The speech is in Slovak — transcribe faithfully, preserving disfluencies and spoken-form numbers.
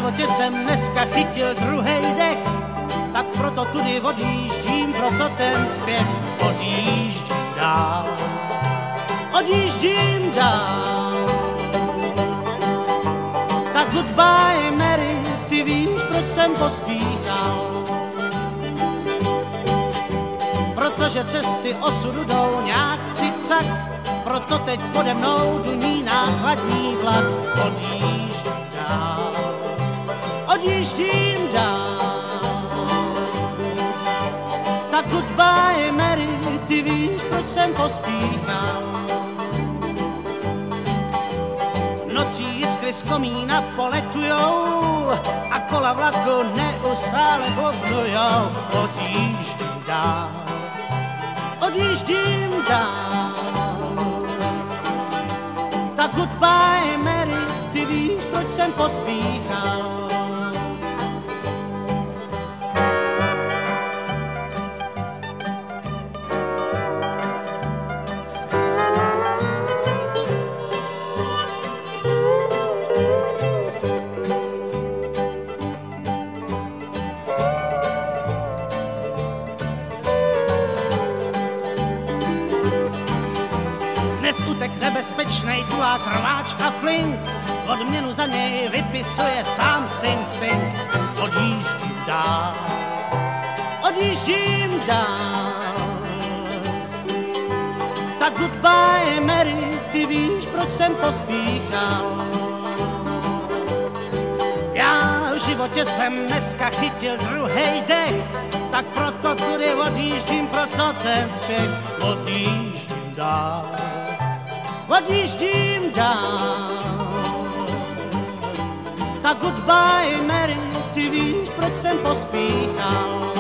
životě jsem dneska chytil druhej dech, tak proto tudy odjíždím, proto ten zpět odjíždím dál, odjíždím dál. Tak goodbye Mary, ty víš, proč jsem pospíchal, protože cesty osudu jdou nějak cik-cak, proto teď pode mnou duní nákladní vlak. Odjíždím dál, odjíždím dál. Tak goodbye Mary, ty víš, proč jsem pospíchal. Nocí jiskry z komína poletujou a kola vlaku neustále bobnujou. Odjíždím dál, odjíždím dál. Tak goodbye Mary, ty víš, proč jsem pospíchal. Dnes utek nebezpečnej tulák rváčka Flink, odměnu za něj vypisuje sám Sing Sing. Odjíždím dál, odjíždím dál. Tak goodbye Mary, ty víš, proč jsem pospíchal. Já v životě jsem dneska chytil druhej dech, tak proto tudy odjíždím, proto ten spěch. Odjíždím dál, odjíždím dál. Tak goodbye Mary, ty víš, proč jsem pospíchal.